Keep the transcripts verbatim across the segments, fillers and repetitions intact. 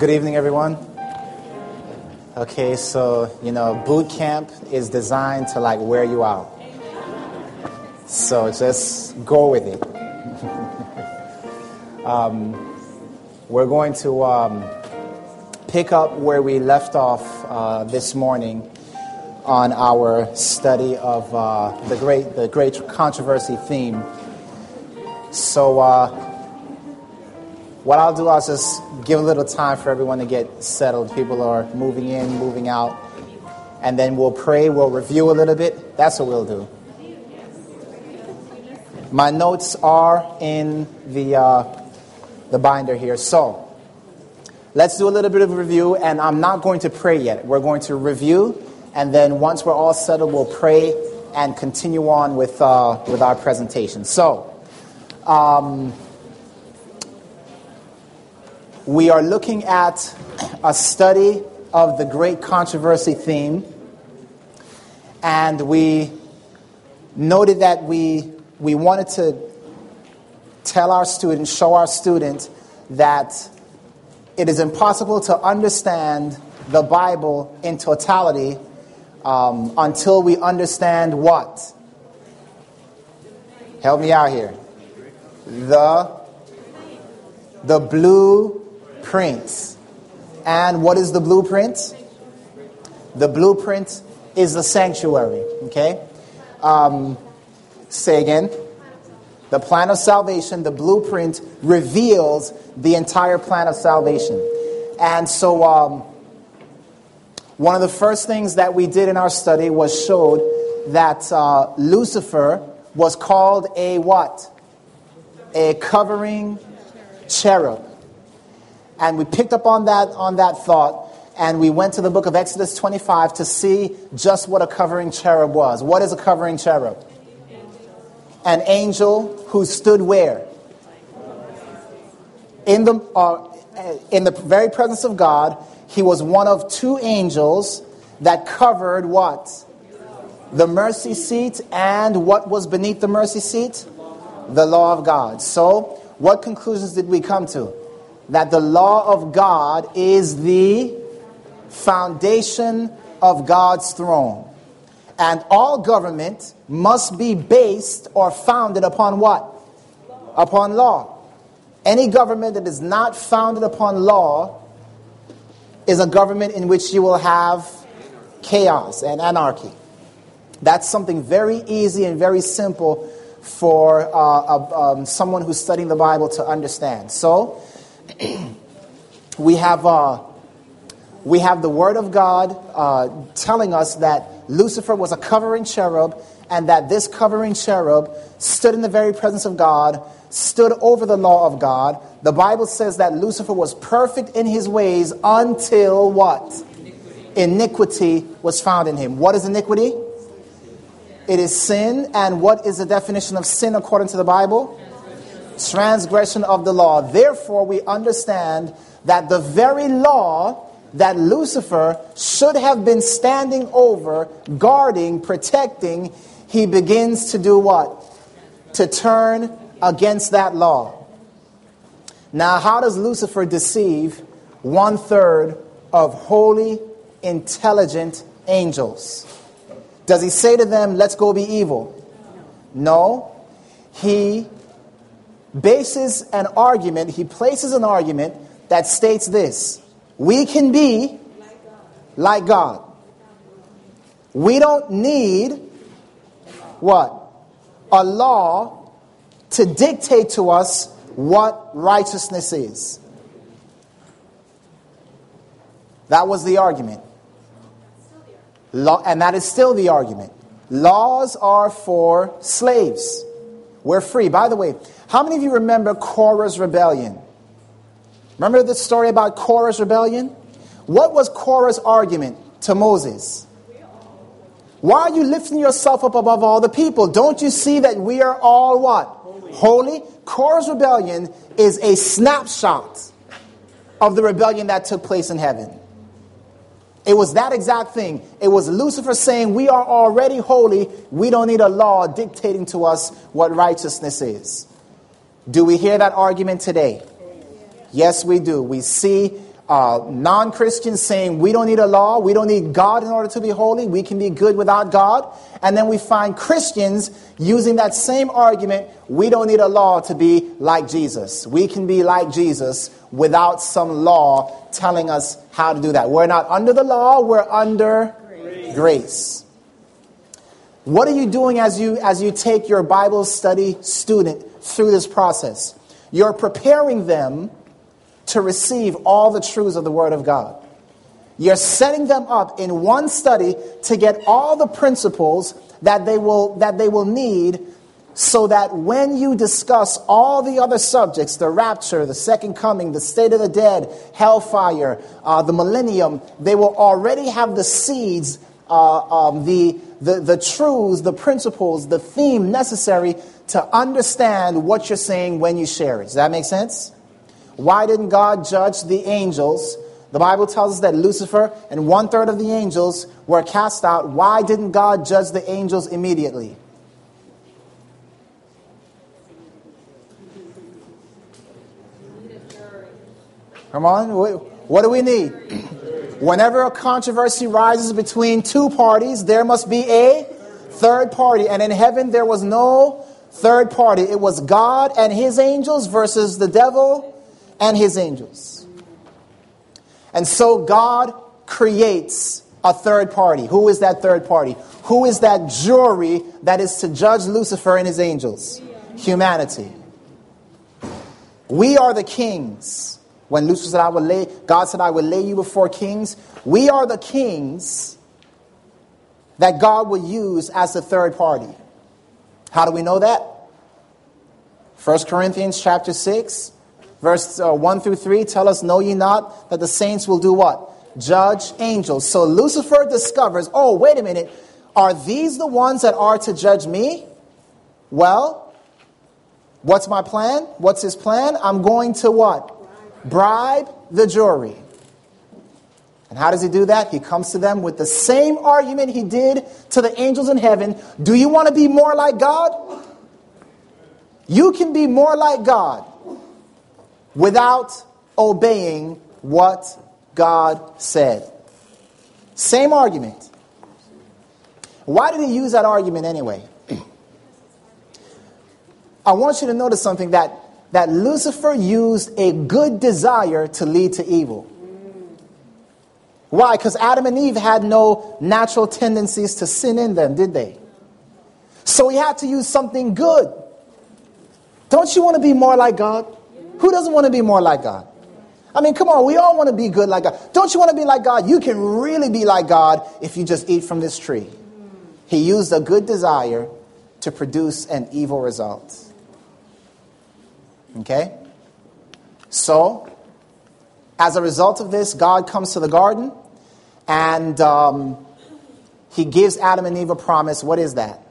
Good evening, everyone. Okay, so, you know, boot camp is designed to, like, wear you out. So just go with it. um, we're going to um, pick up where we left off uh, this morning on our study of uh, the great the great controversy theme. So uh, what I'll do, I'll just give a little time for everyone to get settled. People are moving in, moving out. And then we'll pray, we'll review a little bit. That's what we'll do. My notes are in the uh, the binder here. So let's do a little bit of a review. And I'm not going to pray yet. We're going to review. And then once we're all settled, we'll pray and continue on with, uh, with our presentation. So um, we are looking at a study of the great controversy theme. And we noted that we we wanted to tell our students, show our students that it is impossible to understand the Bible in totality um, until we understand what? Help me out here. The, the blueprints. And what is the blueprint? The blueprint is the sanctuary. Okay? Um, say again. The plan of salvation, the blueprint, reveals the entire plan of salvation. And so um, one of the first things that we did in our study was showed that uh, Lucifer was called a what? A covering cherub. And we picked up on that on that thought. And we went to the book of Exodus twenty-five to see just what a covering cherub was. What is a covering cherub? An angel who stood where? In the uh, in the very presence of God. He was one of two angels that covered what? The mercy seat. And what was beneath the mercy seat? The law of God. So, what conclusions did we come to? That the law of God is the foundation of God's throne. And all government must be based or founded upon what? Upon law. Any government that is not founded upon law is a government in which you will have chaos and anarchy. That's something very easy and very simple for uh, uh, um, someone who's studying the Bible to understand. So, we have uh, we have the Word of God uh, telling us that Lucifer was a covering cherub, and that this covering cherub stood in the very presence of God, stood over the law of God. The Bible says that Lucifer was perfect in his ways until what? Iniquity, iniquity was found in him. What is iniquity? It is sin. And what is the definition of sin according to the Bible? Transgression, Transgression of the law. Therefore, we understand that the very law that Lucifer should have been standing over, guarding, protecting, he begins to do what? To turn against that law. Now, how does Lucifer deceive one third of holy, intelligent angels? Does he say to them, let's go be evil? No. He bases an argument, he places an argument that states this: we can be like God. We don't need what? A law to dictate to us what righteousness is. That was the argument. Law, and that is still the argument. Laws are for slaves. We're free. By the way, how many of you remember Korah's rebellion? Remember the story about Korah's rebellion? What was Korah's argument to Moses? Why are you lifting yourself up above all the people? Don't you see that we are all what? Holy. Holy? Korah's rebellion is a snapshot of the rebellion that took place in heaven. It was that exact thing. It was Lucifer saying we are already holy. We don't need a law dictating to us what righteousness is. Do we hear that argument today? Yes, we do. We see uh, non-Christians saying we don't need a law, we don't need God in order to be holy, we can be good without God. And then we find Christians using that same argument, we don't need a law to be like Jesus. We can be like Jesus without some law telling us how to do that. We're not under the law, we're under grace. grace. What are you doing as you as you take your Bible study student through this process? You're preparing them to receive all the truths of the Word of God. You're setting them up in one study to get all the principles that they will that they will need, so that when you discuss all the other subjects, the rapture, the second coming, the state of the dead, hellfire, uh, the millennium, they will already have the seeds, uh, um, the, the, the truths, the principles, the theme necessary to understand what you're saying when you share it. Does that make sense? Why didn't God judge the angels? The Bible tells us that Lucifer and one third of the angels were cast out. Why didn't God judge the angels immediately? Come on, what do we need? Whenever a controversy rises between two parties, there must be a third party. And in heaven, there was no third party. It was God and his angels versus the devil and his angels. And so God creates a third party. Who is that third party? Who is that jury that is to judge Lucifer and his angels? Humanity. We are the kings. When Lucifer said, I will lay, God said, I will lay you before kings. We are the kings that God will use as the third party. How do we know that? First Corinthians chapter six, verse uh, one through three tell us, know ye not that the saints will do what? Judge angels. So Lucifer discovers, oh, wait a minute. Are these the ones that are to judge me? Well, what's my plan? What's his plan? I'm going to what? Bribe the jury. And how does he do that? He comes to them with the same argument he did to the angels in heaven. Do you want to be more like God? You can be more like God without obeying what God said. Same argument. Why did he use that argument anyway? I want you to notice something, that that Lucifer used a good desire to lead to evil. Why? Because Adam and Eve had no natural tendencies to sin in them, did they? So he had to use something good. Don't you want to be more like God? Who doesn't want to be more like God? I mean, come on, we all want to be good like God. Don't you want to be like God? You can really be like God if you just eat from this tree. He used a good desire to produce an evil result. Okay? So, as a result of this, God comes to the garden and um, he gives Adam and Eve a promise. What is that?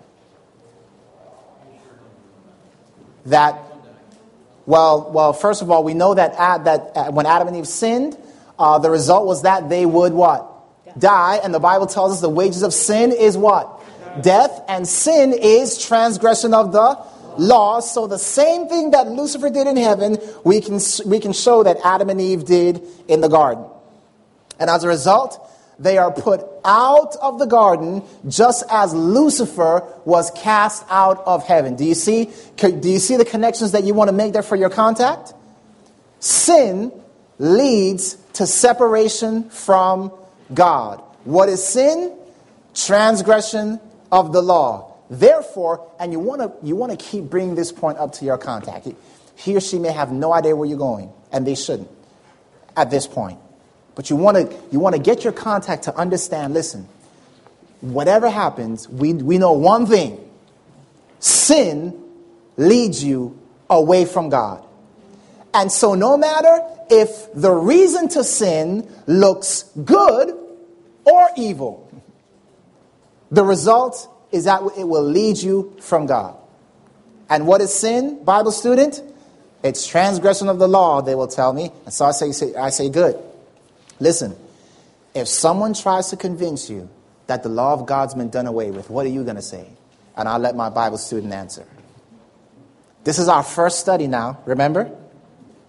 That, well, well, first of all, we know that Ad, that uh, when Adam and Eve sinned, uh, the result was that they would what? Die. And the Bible tells us the wages of sin is what? Death. And sin is transgression of the law. So the same thing that Lucifer did in heaven, we can we can show that Adam and Eve did in the garden. And as a result, they are put out of the garden just as Lucifer was cast out of heaven. Do you see? Do you see the connections that you want to make there for your contact? Sin leads to separation from God. What is sin? Transgression of the law. Therefore, and you want to you want to keep bringing this point up to your contact. He or she may have no idea where you're going, and they shouldn't at this point. But you want to you want to get your contact to understand, listen, whatever happens, we, we know one thing. Sin leads you away from God. And so no matter if the reason to sin looks good or evil, the result is that it will lead you from God. And what is sin, Bible student? It's transgression of the law, they will tell me. And so I say, I say, good. Listen, if someone tries to convince you that the law of God's been done away with, what are you going to say? And I'll let my Bible student answer. This is our first study now, remember?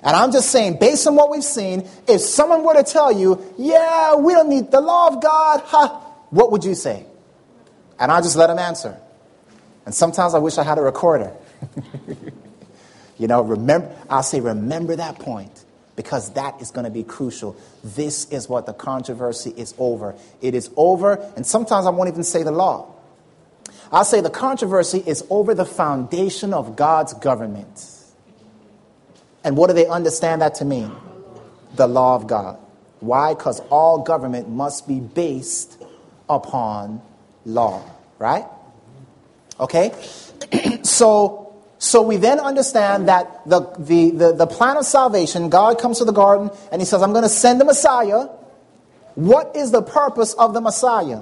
And I'm just saying, based on what we've seen, if someone were to tell you, yeah, we don't need the law of God, huh, what would you say? And I'll just let them answer. And sometimes I wish I had a recorder. You know, remember, I'll say, remember that point, because that is going to be crucial. This is what the controversy is over. It is over, and sometimes I won't even say the law. I'll say the controversy is over the foundation of God's government. And what do they understand that to mean? The law of God. Why? Because all government must be based upon law, right? Okay? so... So we then understand that the, the, the, the plan of salvation, God comes to the garden and he says, I'm going to send the Messiah. What is the purpose of the Messiah?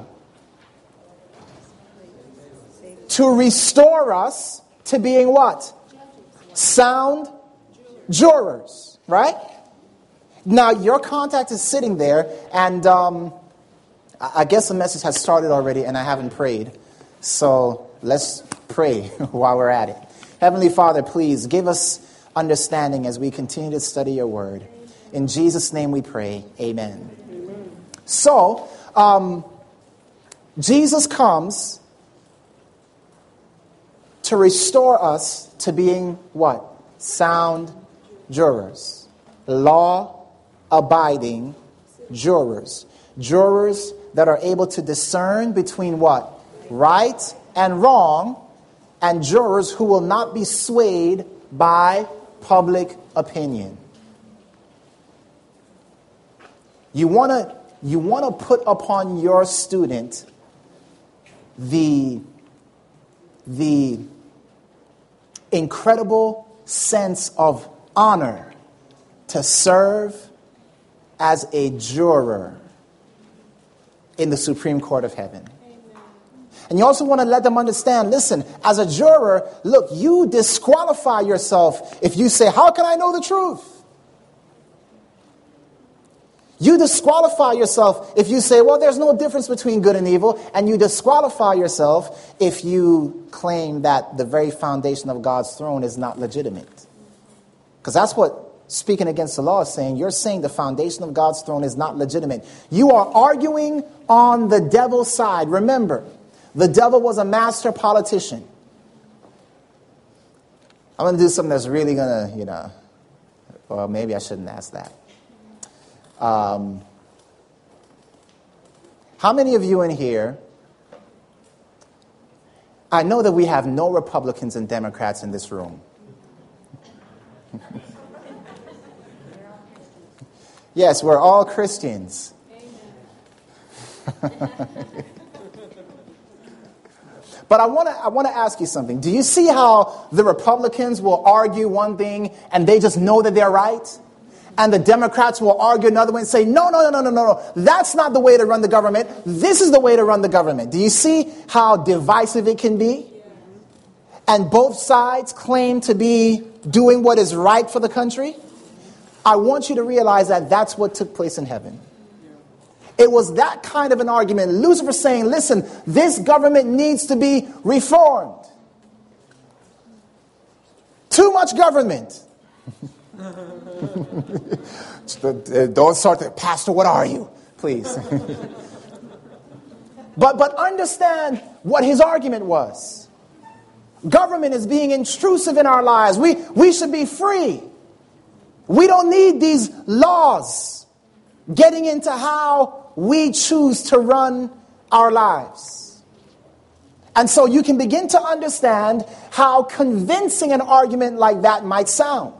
To restore us to being what? Sound jurors, right? Now your contact is sitting there, and um, I guess the message has started already and I haven't prayed. So let's pray while we're at it. Heavenly Father, please give us understanding as we continue to study your word. In Jesus' name we pray. Amen. Amen. So, um, Jesus comes to restore us to being what? Sound jurors. Law-abiding jurors. Jurors that are able to discern between what? Right and wrong. And jurors who will not be swayed by public opinion. You want to you want to put upon your student the, the incredible sense of honor to serve as a juror in the Supreme Court of Heaven. And you also want to let them understand, listen, as a juror, look, you disqualify yourself if you say, how can I know the truth? You disqualify yourself if you say, well, there's no difference between good and evil. And you disqualify yourself if you claim that the very foundation of God's throne is not legitimate. Because that's what speaking against the law is saying. You're saying the foundation of God's throne is not legitimate. You are arguing on the devil's side. Remember, the devil was a master politician. I'm going to do something that's really going to, you know, well, maybe I shouldn't ask that. Um, how many of you in here, I know that we have no Republicans and Democrats in this room. Yes, we're all Christians. But I want to I want to ask you something. Do you see how the Republicans will argue one thing and they just know that they're right? And the Democrats will argue another one and say, no, no, no, no, no, no, no. That's not the way to run the government. This is the way to run the government. Do you see how divisive it can be? And both sides claim to be doing what is right for the country. I want you to realize that that's what took place in heaven. It was that kind of an argument. Lucifer saying, listen, this government needs to be reformed. Too much government. Don't start to, Pastor, what are you? Please. but, but understand what his argument was. Government is being intrusive in our lives. We, we should be free. We don't need these laws getting into how we choose to run our lives. And so you can begin to understand how convincing an argument like that might sound.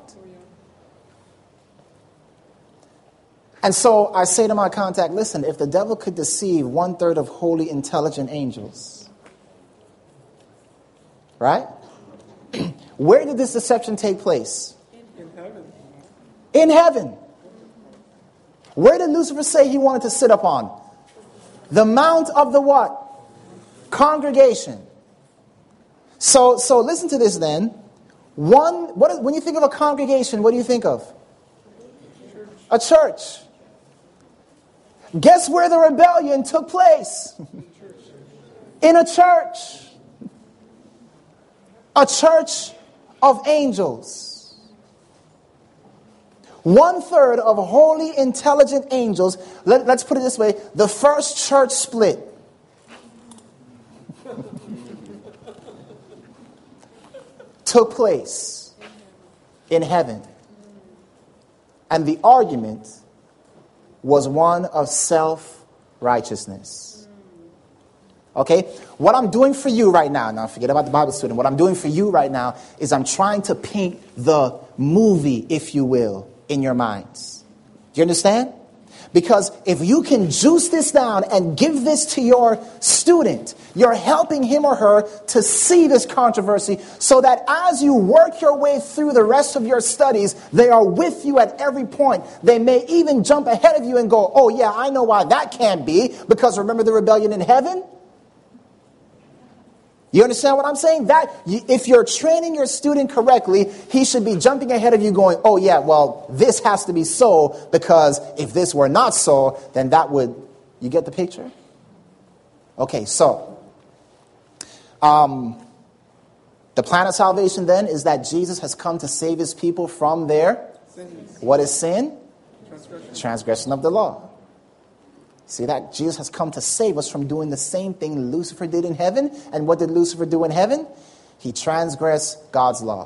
And so I say to my contact, listen, if the devil could deceive one third of holy, intelligent angels, right? Where did this deception take place? In heaven. In heaven. Where did Lucifer say he wanted to sit upon? The mount of the what? Congregation. So, so listen to this then. One, what is, when you think of a congregation, what do you think of? A church. Guess where the rebellion took place? In a church. A church of angels. One third of holy, intelligent angels. Let, let's put it this way. The first church split. took place in heaven. And the argument was one of self-righteousness. Okay? What I'm doing for you right now, now forget about the Bible student, what I'm doing for you right now is I'm trying to paint the movie, if you will, in your minds. Do you understand? Because if you can juice this down and give this to your student, you're helping him or her to see this controversy so that as you work your way through the rest of your studies, they are with you at every point. They may even jump ahead of you and go, oh yeah, I know why that can't be, because remember the rebellion in heaven? You understand what I'm saying? That if you're training your student correctly, he should be jumping ahead of you going, oh yeah, well, this has to be so, because if this were not so, then that would, you get the picture? Okay, so, um, the plan of salvation then is that Jesus has come to save his people from their, sins. What is sin? Transgression. Transgression of the law. See that? Jesus has come to save us from doing the same thing Lucifer did in heaven. And what did Lucifer do in heaven? He transgressed God's law.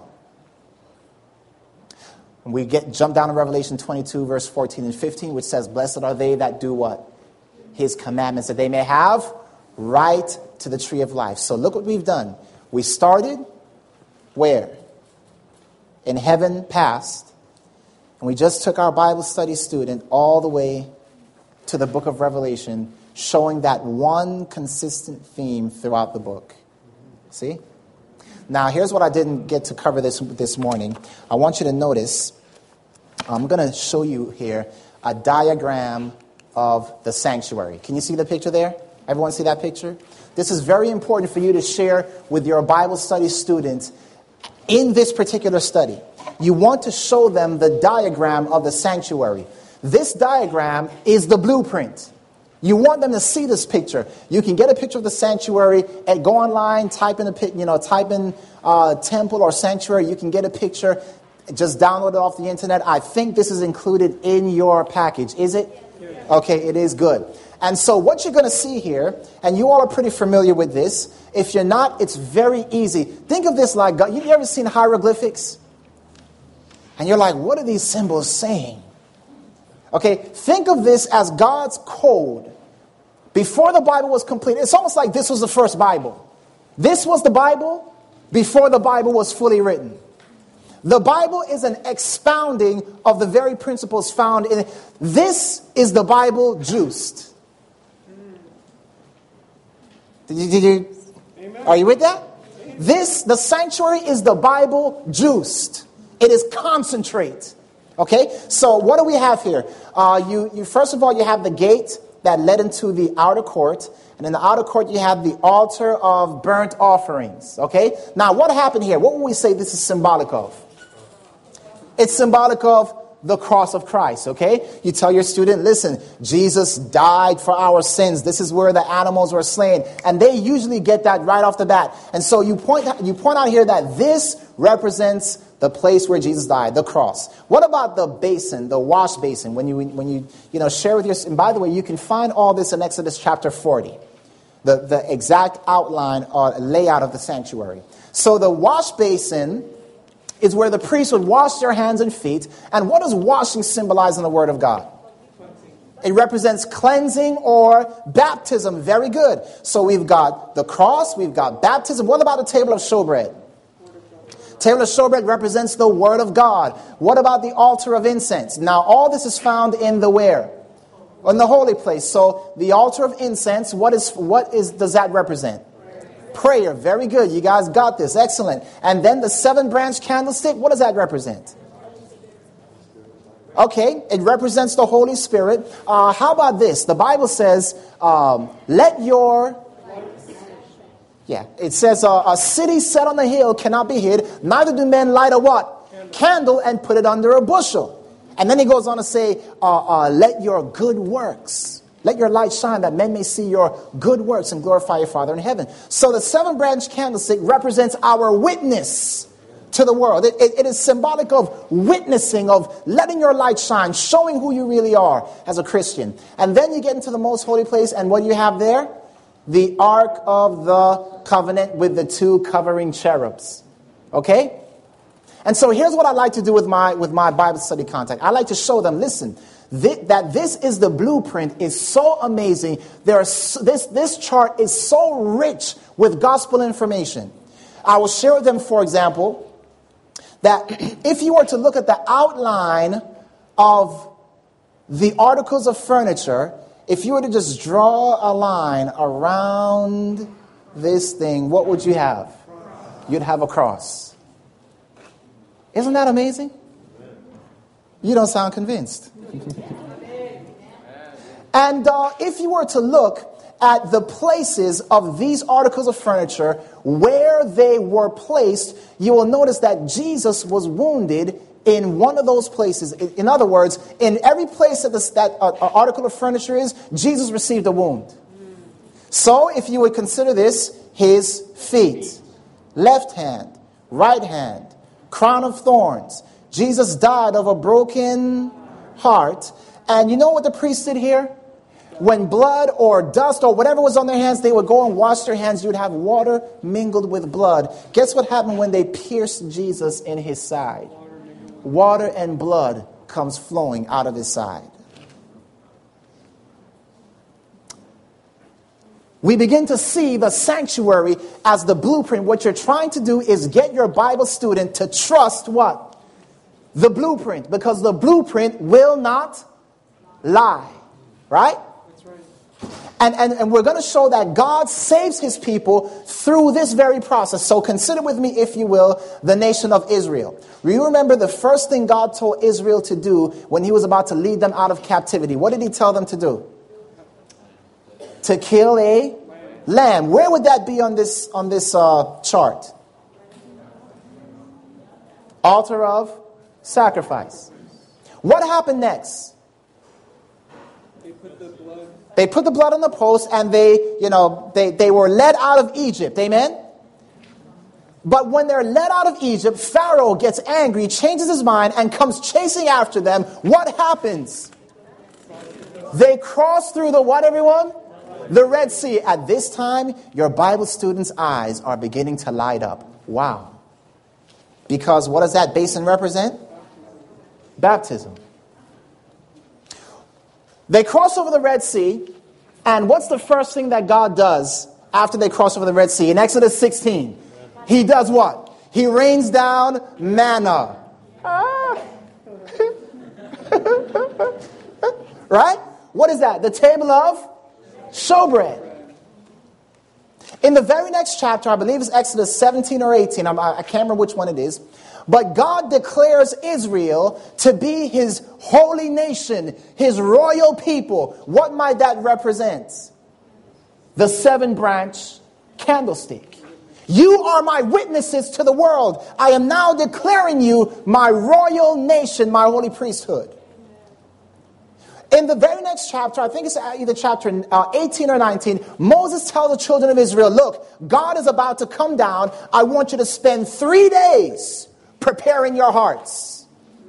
And we get jump down to Revelation twenty-two, verse fourteen and fifteen, which says, blessed are they that do what? His commandments, that they may have right to the tree of life. So look what we've done. We started where? In heaven past. And we just took our Bible study student all the way to the book of Revelation, showing that one consistent theme throughout the book. See? Now, here's what I didn't get to cover this this morning. I want you to notice, I'm going to show you here a diagram of the sanctuary. Can you see the picture there? Everyone see that picture? This is very important for you to share with your Bible study students in this particular study. You want to show them the diagram of the sanctuary. This diagram is the blueprint. You want them to see this picture. You can get a picture of the sanctuary and go online, type in a you know, type in uh, temple or sanctuary. You can get a picture. Just download it off the internet. I think this is included in your package. Is it? Okay, it is good. And so what you're going to see here, and you all are pretty familiar with this. If you're not, it's very easy. Think of this like, God. You ever seen hieroglyphics? And you're like, what are these symbols saying? Okay, think of this as God's code. Before the Bible was complete, it's almost like this was the first Bible. This was the Bible before the Bible was fully written. The Bible is an expounding of the very principles found in it. This is the Bible juiced. Did you, did you, are you with that? This, the sanctuary is the Bible juiced. It is concentrate. Okay, so what do we have here? Uh, you, you first of all, you have the gate that led into the outer court. And in the outer court, you have the altar of burnt offerings. Okay, now what happened here? What would we say this is symbolic of? It's symbolic of the cross of Christ. Okay, you tell your student, listen, Jesus died for our sins. This is where the animals were slain. And they usually get that right off the bat. And so you point, you point out here that this represents the place where Jesus died, the cross. What about the basin, the wash basin? When you when you you know share with your, and by the way, you can find all this in Exodus chapter forty, the the exact outline or layout of the sanctuary. So the wash basin is where the priest would wash their hands and feet. And what does washing symbolize in the Word of God? It represents cleansing or baptism. Very good. So we've got the cross, we've got baptism. What about the table of showbread? Table of showbread represents the Word of God. What about the altar of incense? Now, all this is found in the where? In the holy place. So, the altar of incense, what is what is does that represent? Prayer. Prayer. Very good. You guys got this. Excellent. And then the seven-branch candlestick, what does that represent? Okay, it represents the Holy Spirit. Uh, how about this? The Bible says, um, let your... Yeah, it says uh, a city set on the hill cannot be hid. Neither do men light a what? Candle, Candle and put it under a bushel. And then he goes on to say, uh, uh, let your good works, let your light shine that men may see your good works and glorify your Father in heaven. So the seven branch candlestick represents our witness to the world. It, it, it is symbolic of witnessing, of letting your light shine, showing who you really are as a Christian. And then you get into the most holy place, and what do you have there? The Ark of the Covenant with the two covering cherubs. Okay? And so here's what I like to do with my with my Bible study contact. I like to show them, listen, th- that this is the blueprint is so amazing. There are so, this, this chart is so rich with gospel information. I will share with them, for example, that if you were to look at the outline of the articles of furniture, if you were to just draw a line around this thing, what would you have? You'd have a cross. Isn't that amazing? You don't sound convinced. And uh, if you were to look at the places of these articles of furniture, where they were placed, you will notice that Jesus was wounded in one of those places. In other words, in every place that, this, that uh, article of furniture is, Jesus received a wound. So if you would consider this, his feet, left hand, right hand, crown of thorns. Jesus died of a broken heart. And you know what the priest did here? When blood or dust or whatever was on their hands, they would go and wash their hands. You would have water mingled with blood. Guess what happened when they pierced Jesus in his side? Water and blood comes flowing out of his side. We begin to see the sanctuary as the blueprint. What you're trying to do is get your Bible student to trust what? The blueprint. Because the blueprint will not lie. Right? That's right. And, and, and we're going to show that God saves his people through this very process. So consider with me, if you will, the nation of Israel. You remember the first thing God told Israel to do when he was about to lead them out of captivity. What did he tell them to do? To kill a lamb. Where would that be on this on this uh, chart? Altar of sacrifice. What happened next? They put the blood. They put the blood on the post, and they, you know, they, they were led out of Egypt. Amen? But when they're led out of Egypt, Pharaoh gets angry, changes his mind, and comes chasing after them. What happens? They cross through the what, everyone? The Red Sea. At this time, your Bible students' eyes are beginning to light up. Wow. Because what does that basin represent? Baptism. They cross over the Red Sea, and what's the first thing that God does after they cross over the Red Sea? In Exodus sixteen, he does what? He rains down manna. Ah. Right? What is that? The table of showbread. In the very next chapter, I believe it's Exodus seventeen or eighteen, I'm, I can't remember which one it is, but God declares Israel to be his holy nation, his royal people. What might that represent? The seven branch candlestick. You are my witnesses to the world. I am now declaring you my royal nation, my holy priesthood. In the very next chapter, I think it's either chapter uh, eighteen or nineteen, Moses tells the children of Israel, look, God is about to come down. I want you to spend three days preparing your hearts.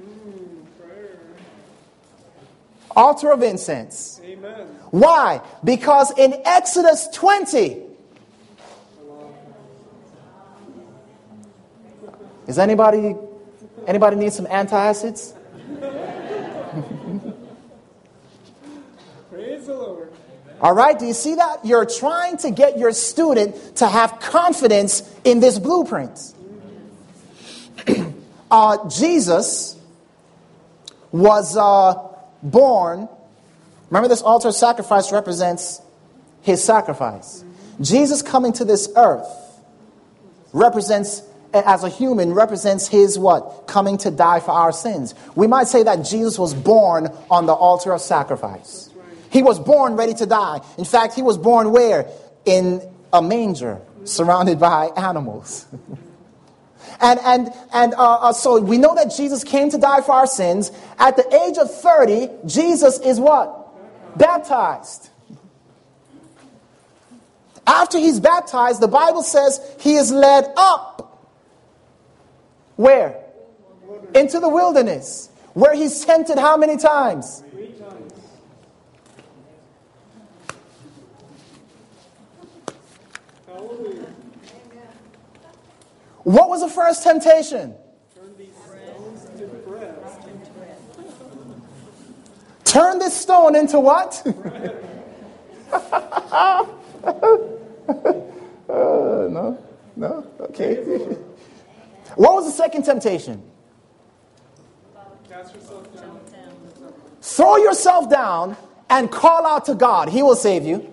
Altar of incense. Amen. Why? Because in Exodus twenty, is anybody, anybody need some antacids? Praise the Lord. All right, do you see that? You're trying to get your student to have confidence in this blueprint. uh, Jesus was uh, born. Remember, this altar sacrifice represents his sacrifice. Jesus coming to this earth represents, as a human, represents his what? Coming to die for our sins. We might say that Jesus was born on the altar of sacrifice. He was born ready to die. In fact, he was born where? In a manger, surrounded by animals. and and and uh, uh, so we know that Jesus came to die for our sins. At the age of thirty, Jesus is what? Baptized. After he's baptized, the Bible says he is led up Where? Into the wilderness. Where he's tempted how many times? Three times. Hallelujah. What was the first temptation? Turn these stones to bread. Turn this stone into what? uh, no, no, okay. What was the second temptation? Cast yourself down. Throw yourself down and call out to God. He will save you.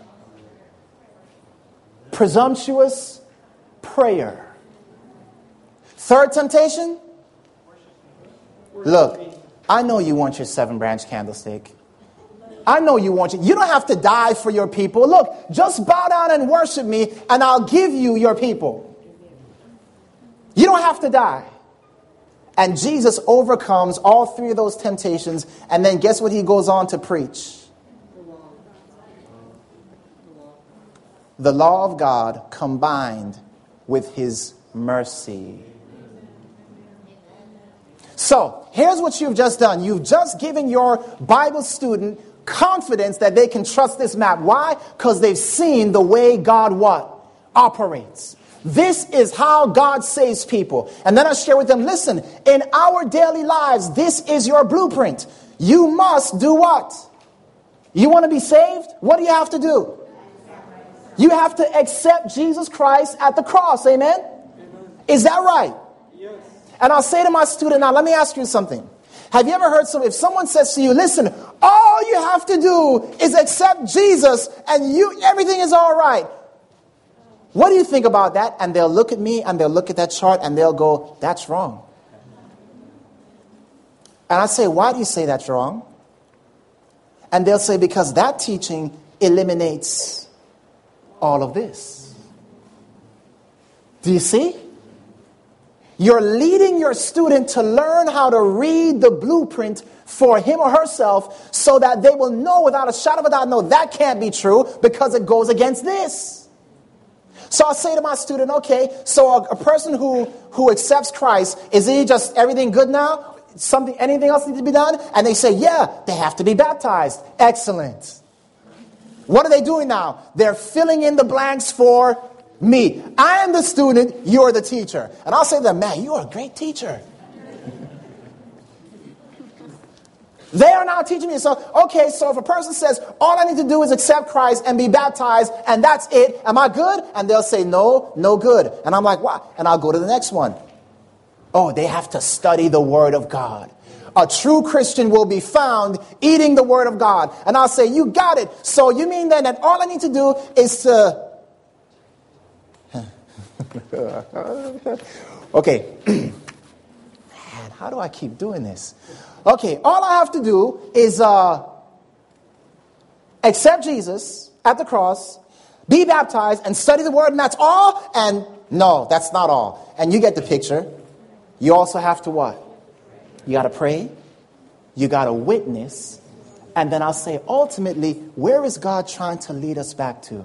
Presumptuous prayer. Third temptation? Look, I know you want your seven branch candlestick. I know you want it. You don't have to die for your people. Look, just bow down and worship me and I'll give you your people. You don't have to die. And Jesus overcomes all three of those temptations. And then guess what he goes on to preach? The law of God combined with his mercy. So, here's what you've just done. You've just given your Bible student confidence that they can trust this map. Why? Because they've seen the way God what? Operates. This is how God saves people. And then I share with them, listen, in our daily lives, this is your blueprint. You must do what? You want to be saved? What do you have to do? You have to accept Jesus Christ at the cross. Amen? Amen. Is that right? Yes. And I'll say to my student, now let me ask you something. Have you ever heard some, if someone says to you, listen, all you have to do is accept Jesus and you everything is all right. What do you think about that? And they'll look at me and they'll look at that chart and they'll go, that's wrong. And I say, why do you say that's wrong? And they'll say, because that teaching eliminates all of this. Do you see? You're leading your student to learn how to read the blueprint for him or herself so that they will know without a shadow of a doubt, no, that can't be true because it goes against this. So I say to my student, okay, so a, a person who, who accepts Christ, is he just everything good now? Something, anything else need to be done? And they say, yeah, they have to be baptized. Excellent. What are they doing now? They're filling in the blanks for me. I am the student, you're the teacher. And I'll say to them, man, you are a great teacher. They are now teaching me. So, okay, so if a person says, all I need to do is accept Christ and be baptized, and that's it, am I good? And they'll say, no, no good. And I'm like, what? And I'll go to the next one. Oh, they have to study the Word of God. A true Christian will be found eating the Word of God. And I'll say, you got it. So you mean then that all I need to do is to... Okay. Man, how do I keep doing this? Okay, all I have to do is uh, accept Jesus at the cross, be baptized, and study the Word, and that's all? And no, that's not all. And you get the picture. You also have to what? You got to pray. You got to witness. And then I'll say, ultimately, where is God trying to lead us back to?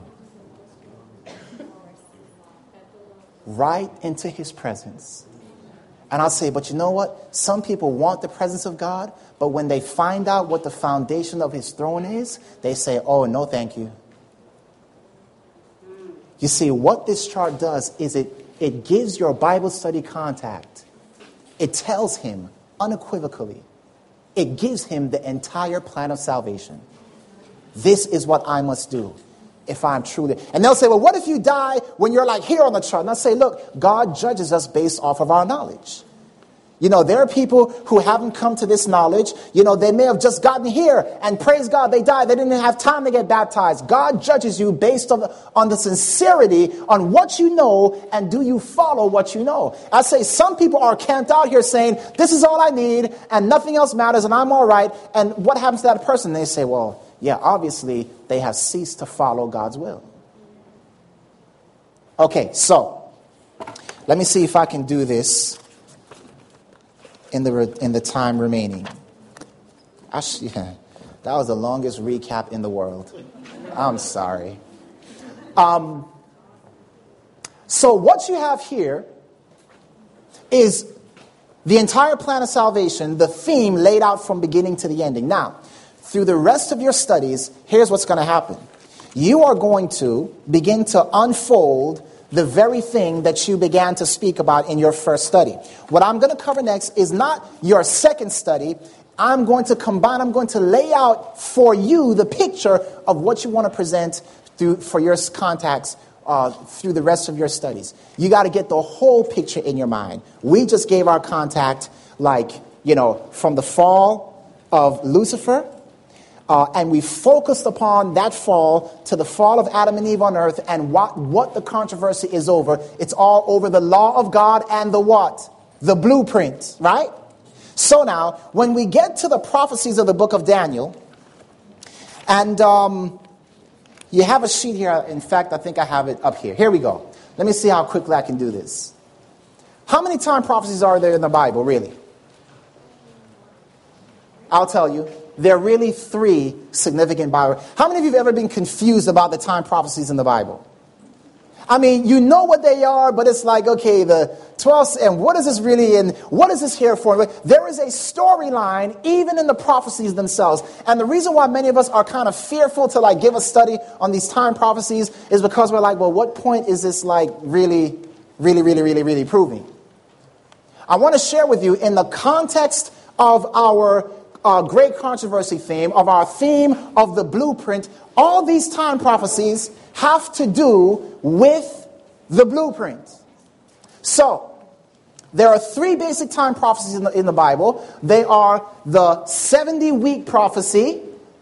Right into his presence. And I'll say, but you know what? Some people want the presence of God, but when they find out what the foundation of his throne is, they say, oh, no, thank you. You see, what this chart does is it, it gives your Bible study contact. It tells him unequivocally. It gives him the entire plan of salvation. This is what I must do if I'm truly... And they'll say, well, what if you die when you're like here on the chart? And I say, look, God judges us based off of our knowledge. You know, there are people who haven't come to this knowledge. You know, they may have just gotten here and praise God, they died. They didn't have time to get baptized. God judges you based on the, on the sincerity, on what you know, and do you follow what you know. I say some people are camped out here saying, this is all I need and nothing else matters and I'm all right. And what happens to that person? They say, well, yeah, obviously they have ceased to follow God's will. Okay, so let me see if I can do this in the in the time remaining. Actually, that was the longest recap in the world. I'm sorry. Um, so what you have here, is the entire plan of salvation, the theme laid out from beginning to the ending. Now, through the rest of your studies, here's what's going to happen. You are going to begin to unfold the very thing that you began to speak about in your first study. What I'm going to cover next is not your second study. I'm going to combine, I'm going to lay out for you the picture of what you want to present through, for your contacts uh, through the rest of your studies. You got to get the whole picture in your mind. We just gave our contact, like, you know, from the fall of Lucifer, uh, and we focused upon that fall to the fall of Adam and Eve on earth, and what, what the controversy is over. It's all over the law of God and the what? The blueprint, right? So now, when we get to the prophecies of the book of Daniel, and um, you have a sheet here. In fact, I think I have it up here. Here we go. Let me see how quickly I can do this. How many time prophecies are there in the Bible, really? I'll tell you. There are really three significant Bible. How many of you have ever been confused about the time prophecies in the Bible? I mean, you know what they are, but it's like, okay, the twelve, and what is this really, and what is this here for? There is a storyline even in the prophecies themselves. And the reason why many of us are kind of fearful to like give a study on these time prophecies is because we're like, well, what point is this like really, really, really, really, really proving? I want to share with you in the context of our uh, great controversy theme, of our theme of the blueprint, all these time prophecies have to do with the blueprint. So, there are three basic time prophecies in the, in the Bible. They are the seventy-week prophecy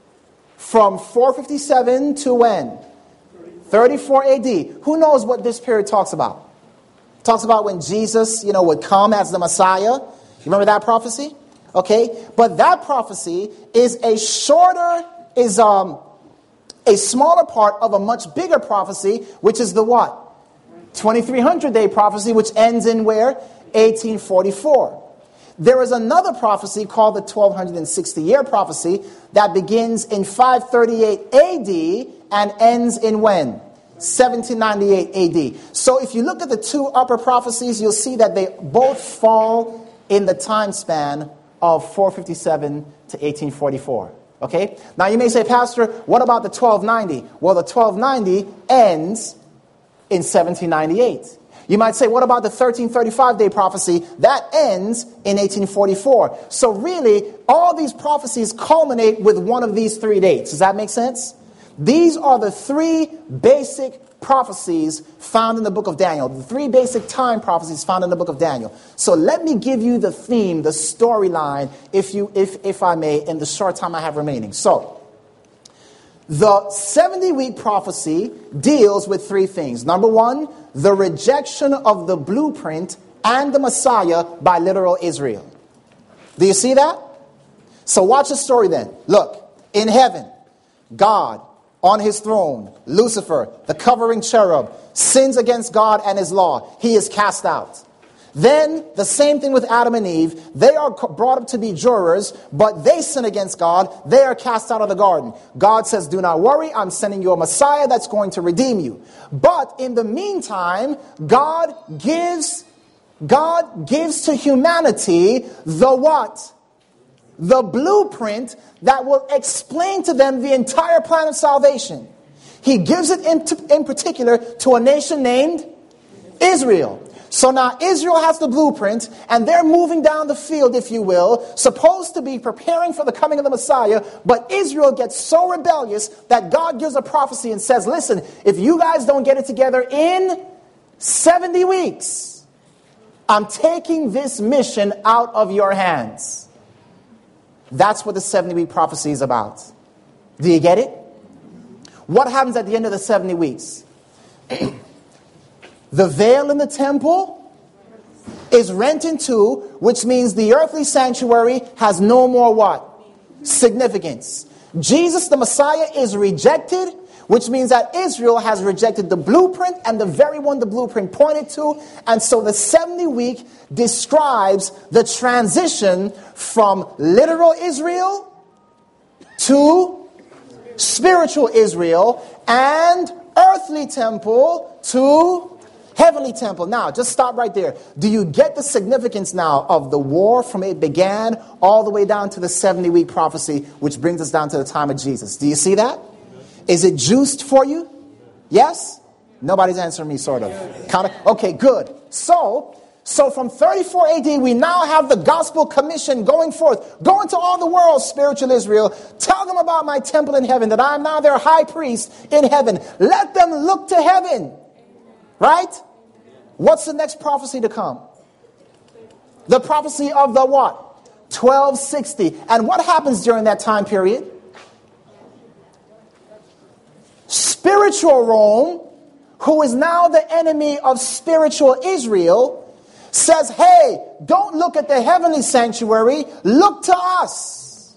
from four fifty-seven to when? thirty-four A D. Who knows what this period talks about? It talks about when Jesus, you know, would come as the Messiah. You remember that prophecy? Okay, but that prophecy is a shorter, is um. a smaller part of a much bigger prophecy, which is the what? twenty-three hundred day prophecy, which ends in where? eighteen forty-four. There is another prophecy called the twelve sixty year prophecy that begins in five thirty-eight A D and ends in when? seventeen ninety-eight A D. So if you look at the two upper prophecies, you'll see that they both fall in the time span of four fifty-seven to eighteen forty-four. Okay? Now you may say, Pastor, what about the twelve ninety? Well, the twelve ninety ends in seventeen ninety-eight. You might say, what about the thirteen thirty-five day prophecy? That ends in eighteen forty-four. So really, all these prophecies culminate with one of these three dates. Does that make sense? These are the three basic prophecies found in the book of Daniel. The three basic time prophecies found in the book of Daniel. So let me give you the theme, the storyline, if you, if, if I may, in the short time I have remaining. So, the seventy-week prophecy deals with three things. Number one, the rejection of the blueprint and the Messiah by literal Israel. Do you see that? So watch the story then. Look, in heaven, God, on his throne, Lucifer, the covering cherub, sins against God and his law. He is cast out. Then, the same thing with Adam and Eve. They are brought up to be jurors, but they sin against God. They are cast out of the garden. God says, do not worry, I'm sending you a Messiah that's going to redeem you. But in the meantime, God gives, God gives to humanity the what? The blueprint that will explain to them the entire plan of salvation. He gives it in, t- in particular to a nation named Israel. So now Israel has the blueprint, and they're moving down the field, if you will, supposed to be preparing for the coming of the Messiah, but Israel gets so rebellious that God gives a prophecy and says, listen, if you guys don't get it together in seventy weeks, I'm taking this mission out of your hands. That's what the seventy-week prophecy is about. Do you get it? What happens at the end of the seventy weeks? The veil in the temple is rent in two, which means the earthly sanctuary has no more what? Significance. Jesus, the Messiah, is rejected, which means that Israel has rejected the blueprint and the very one the blueprint pointed to. And so the seventy week describes the transition from literal Israel to spiritual Israel and earthly temple to Heavenly temple. Now, just stop right there. Do you get the significance now of the war from it began all the way down to the seventy-week prophecy, which brings us down to the time of Jesus? Do you see that? Is it juiced for you? Yes? Nobody's answering me, sort of. Kind of. Okay, good. So, so from thirty-four A D, we now have the gospel commission going forth. Go into all the world, spiritual Israel. Tell them about my temple in heaven, that I am now their high priest in heaven. Let them look to heaven. Right? What's the next prophecy to come? The prophecy of the what? twelve sixty. And what happens during that time period? Spiritual Rome, who is now the enemy of spiritual Israel, says, hey, don't look at the heavenly sanctuary, look to us.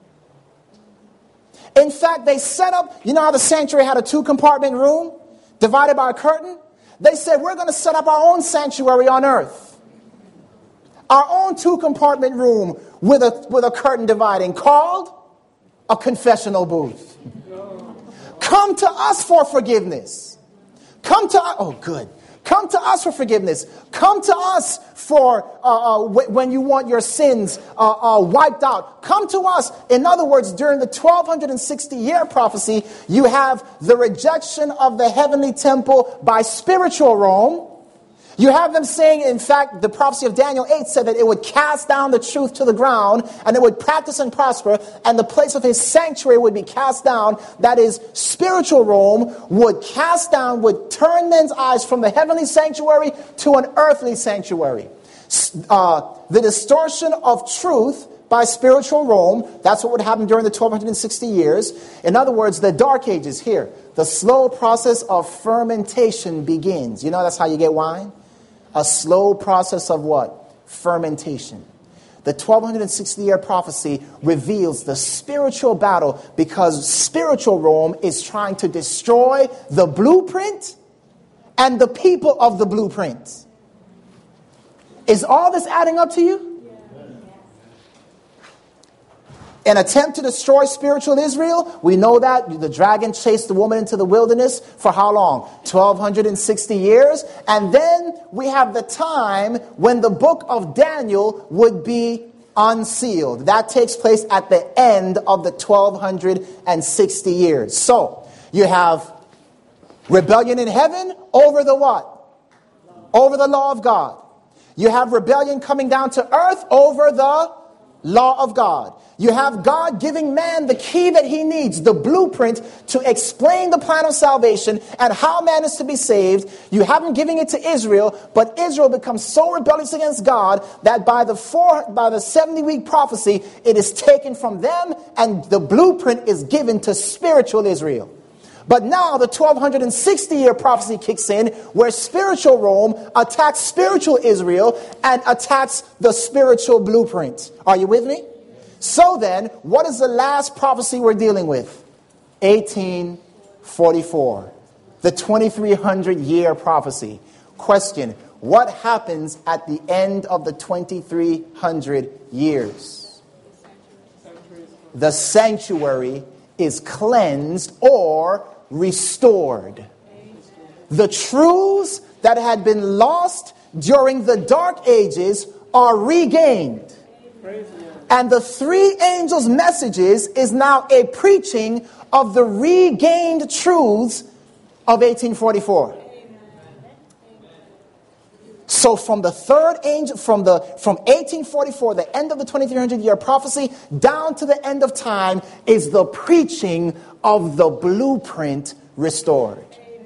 In fact, they set up, you know how the sanctuary had a two-compartment room divided by a curtain? They said, we're going to set up our own sanctuary on earth. Our own two-compartment room with a, with a curtain dividing, called a confessional booth. Come to us for forgiveness. Come to us. Oh, good. Come to us for forgiveness. Come to us for uh, uh, w- when you want your sins uh, uh, wiped out. Come to us. In other words, during the twelve sixty year prophecy, you have the rejection of the heavenly temple by spiritual Rome. You have them saying, in fact, the prophecy of Daniel eight said that it would cast down the truth to the ground and it would practice and prosper, and the place of his sanctuary would be cast down. That is, spiritual Rome would cast down, would turn men's eyes from the heavenly sanctuary to an earthly sanctuary. Uh, the distortion of truth by spiritual Rome, that's what would happen during the twelve sixty years. In other words, the dark ages here, the slow process of fermentation begins. You know that's how you get wine? A slow process of what? Fermentation. The twelve sixty year prophecy reveals the spiritual battle, because spiritual Rome is trying to destroy the blueprint and the people of the blueprint. Is all this adding up to you? An attempt to destroy spiritual Israel. We know that the dragon chased the woman into the wilderness for how long? twelve sixty years. And then we have the time when the book of Daniel would be unsealed. That takes place at the end of the twelve sixty years. So you have rebellion in heaven over the what? Over the law of God. You have rebellion coming down to earth over the law of God. You have God giving man the key that he needs, the blueprint to explain the plan of salvation and how man is to be saved. You have him giving it to Israel, but Israel becomes so rebellious against God that by the four, by the seventy-week prophecy, it is taken from them and the blueprint is given to spiritual Israel. But now the twelve sixty year prophecy kicks in, where spiritual Rome attacks spiritual Israel and attacks the spiritual blueprint. Are you with me? So then, what is the last prophecy we're dealing with? eighteen forty-four. The twenty-three hundred year prophecy. Question: what happens at the end of the twenty-three hundred years? The sanctuary is cleansed or restored. The truths that had been lost during the dark ages are regained. And the three angels' messages is now a preaching of the regained truths of eighteen forty-four. So from the third angel, from the from eighteen forty-four, the end of the twenty-three hundred year prophecy, down to the end of time is the preaching of the blueprint restored.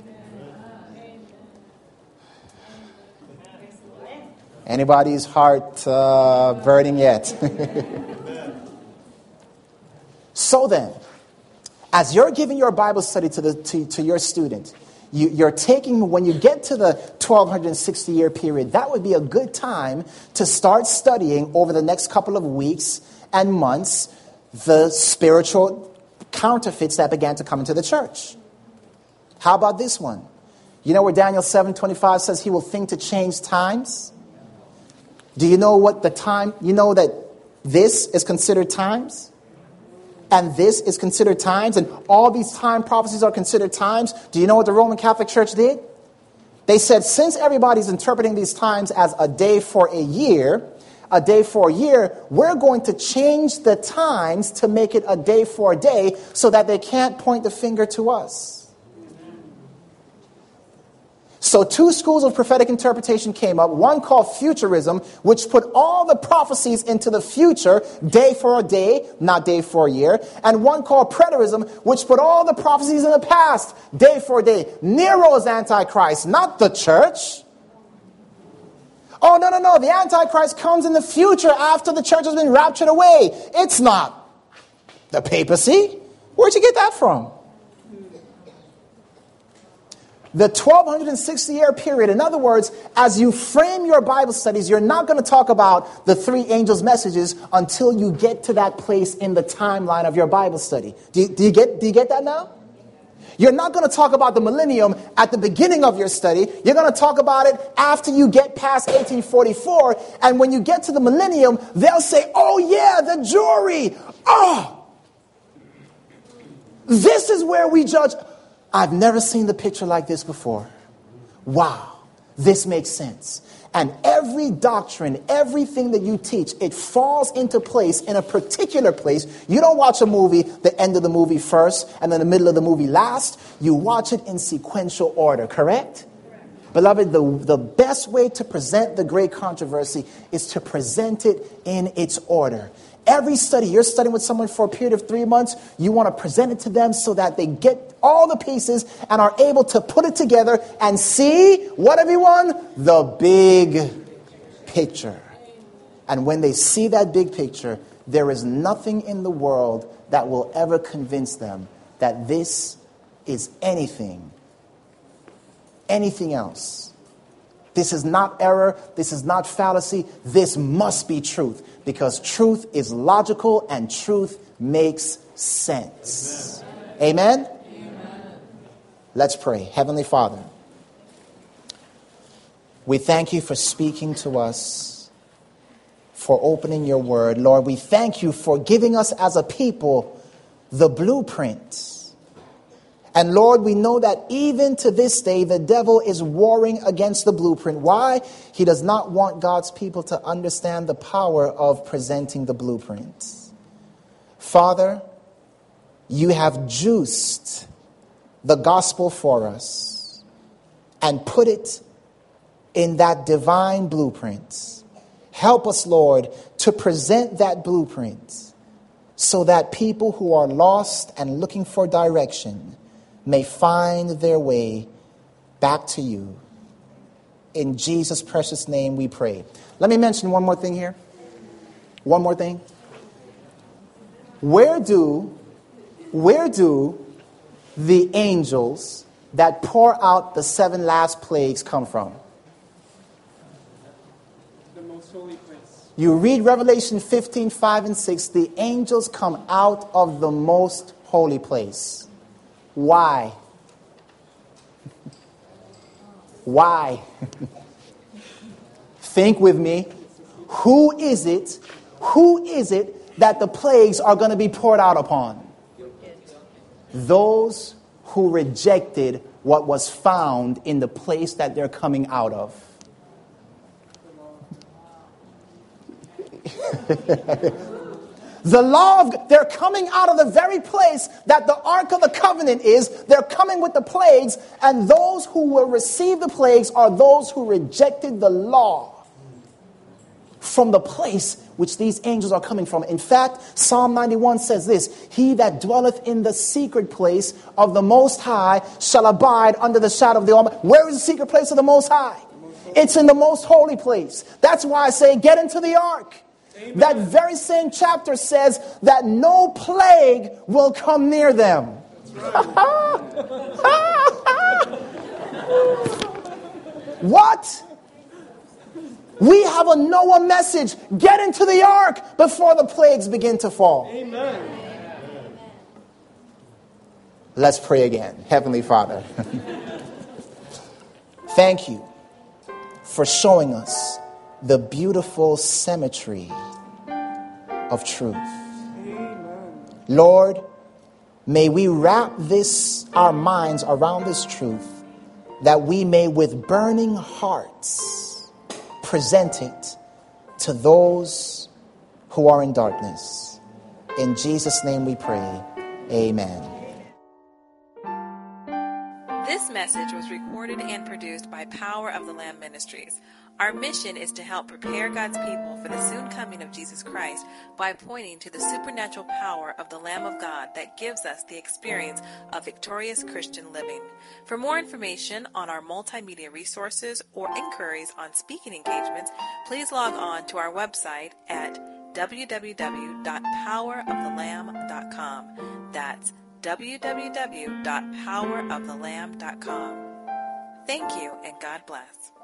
Anybody's heart uh, burning yet? So then, as you're giving your Bible study to the to, to your student, you, you're taking, when you get to the twelve sixty year period, that would be a good time to start studying over the next couple of weeks and months the spiritual counterfeits that began to come into the church. How about this one? You know where Daniel seven twenty-five says he will think to change times? Do you know what the time, you know that this is considered times? And this is considered times, and all these time prophecies are considered times. Do you know what the Roman Catholic Church did? They said, since everybody's interpreting these times as a day for a year, a day for a year, we're going to change the times to make it a day for a day so that they can't point the finger to us. So two schools of prophetic interpretation came up, one called futurism, which put all the prophecies into the future, day for a day, not day for a year, and one called preterism, which put all the prophecies in the past, day for a day. Nero is Antichrist, not the church. Oh, no, no, no, the Antichrist comes in the future after the church has been raptured away. It's not the papacy. Where'd you get that from? The twelve sixty year period, in other words, as you frame your Bible studies, you're not going to talk about the three angels' messages until you get to that place in the timeline of your Bible study. Do you, do you get, do you get that now? You're not going to talk about the millennium at the beginning of your study. You're going to talk about it after you get past eighteen forty-four. And when you get to the millennium, they'll say, oh yeah, the jury. Oh, this is where we judge. I've never seen the picture like this before. Wow, this makes sense. And every doctrine, everything that you teach, it falls into place in a particular place. You don't watch a movie, the end of the movie first, and then the middle of the movie last. You watch it in sequential order, correct? Correct. Beloved, the, the best way to present the great controversy is to present it in its order. Every study, you're studying with someone for a period of three months, you want to present it to them so that they get all the pieces and are able to put it together and see, what everyone? The big picture. And when they see that big picture, there is nothing in the world that will ever convince them that this is anything, anything else. This is not error. This is not fallacy. This must be truth. Because truth is logical and truth makes sense. Amen? Amen? Let's pray. Heavenly Father, we thank you for speaking to us, for opening your word. Lord, we thank you for giving us as a people the blueprint. And Lord, we know that even to this day, the devil is warring against the blueprint. Why? He does not want God's people to understand the power of presenting the blueprint. Father, you have juiced the gospel for us and put it in that divine blueprint. Help us, Lord, to present that blueprint so that people who are lost and looking for direction may find their way back to you. In Jesus' precious name we pray. Let me mention one more thing here. One more thing. Where do, where do the angels that pour out the seven last plagues come from? The most holy place. You read Revelation fifteen, five and six. The angels come out of the most holy place. Why? Why? Think with me. Who is it? Who is it that the plagues are going to be poured out upon? Those who rejected what was found in the place that they're coming out of. The law of, they're coming out of the very place that the Ark of the Covenant is. They're coming with the plagues, and those who will receive the plagues are those who rejected the law from the place which these angels are coming from. In fact, Psalm ninety-one says this: he that dwelleth in the secret place of the Most High shall abide under the shadow of the Almighty. Where is the secret place of the Most High? It's in the most holy place. That's why I say get into the ark. Amen. That very same chapter says that no plague will come near them. What? We have a Noah message. Get into the ark before the plagues begin to fall. Amen. Let's pray again. Heavenly Father, thank you for showing us the beautiful symmetry of truth. Amen. Lord, may we wrap this, our minds around this truth that we may with burning hearts present it to those who are in darkness. In Jesus' name we pray. Amen. This message was recorded and produced by Power of the Lamb Ministries. Our mission is to help prepare God's people for the soon coming of Jesus Christ by pointing to the supernatural power of the Lamb of God that gives us the experience of victorious Christian living. For more information on our multimedia resources or inquiries on speaking engagements, please log on to our website at w w w dot power of the lamb dot com. That's w w w dot power of the lamb dot com. Thank you and God bless.